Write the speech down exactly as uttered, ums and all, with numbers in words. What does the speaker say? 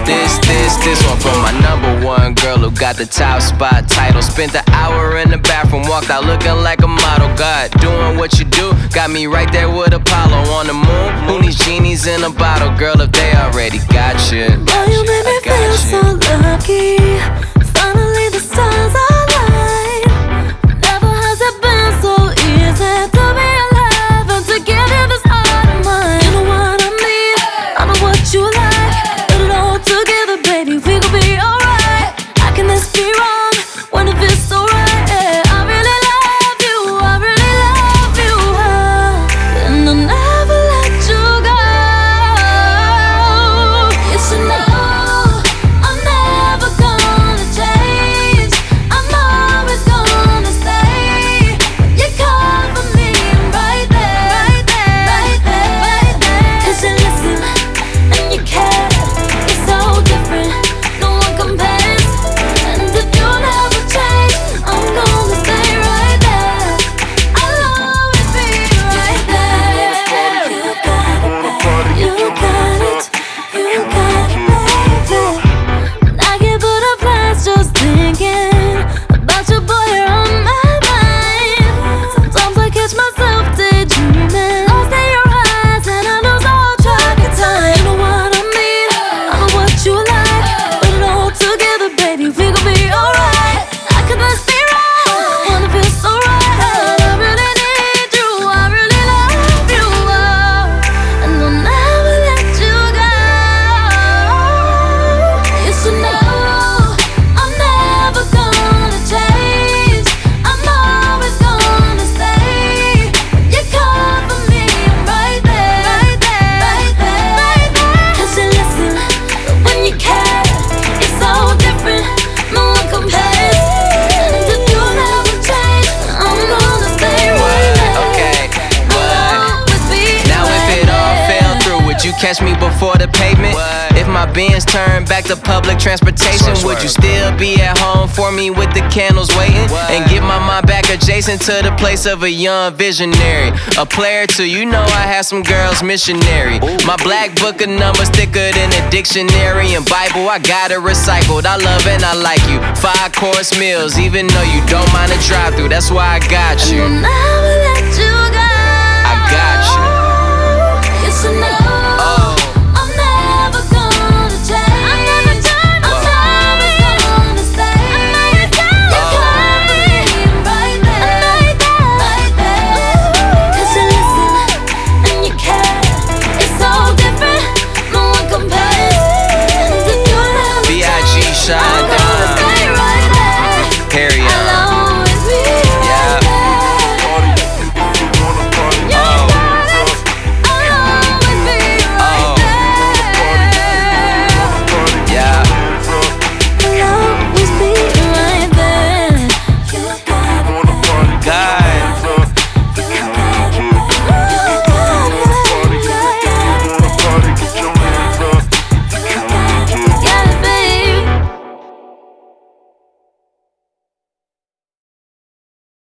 This, this, this one from my number one girl who got the top spot title. Spent the hour in the bathroom, walked out looking like a model. God, doing what you do, got me right there with Apollo on the moon. Who needs genies in a bottle, girl, if they already got you? Oh, you made me feel so lucky. Finally the stars align. Never has it been so easy to be alive and to give you this heart of mine. You know what I mean? I know what you like. Put it all together, baby, we gon' be alright. How can this be wrong when it feels so right? Yeah, I really love you, I really love you, uh, and I'll never let you go. You should know I'm never gonna change. I'm always gonna stay. You cover me right there, right there, right there, right there. 'Cause you listen and you care. It's so different, no one compares. And if you never change, I'm gonna stay right there. I'll always be right there. You got it, baby. You got it. You got it, baby. I get butterflies just thinking about your boy, you're on my mind. Sometimes I catch myself daydreaming, lost in your eyes, and I lose all track of time. You know what I mean? I know what you like. Put it all together, baby, we gon' be alright. How could this be wrong when it feels so right? I really need you, I really love you, oh, and I'll never let you go. You should know I'm never gonna change. I'm always gonna stay. You cover me right there, right there, right there, right there. 'Cause you listen when you care. It's so different, no one compares. And if you never change, I'm gonna stay right there. Okay, what? Always be Now if right it all there. fell through, would you catch me before the pavement? If my Benz turned back to public transportation, would you still be at home for me with the candles waiting? And get my mind back adjacent to the place of a young visionary. A player too, you know I had some girls missionary. My black book of numbers thicker than a dictionary and Bible, I got it recycled. I love and I like you. Five course meals, even though you don't mind a drive through, that's why I got I'll you. never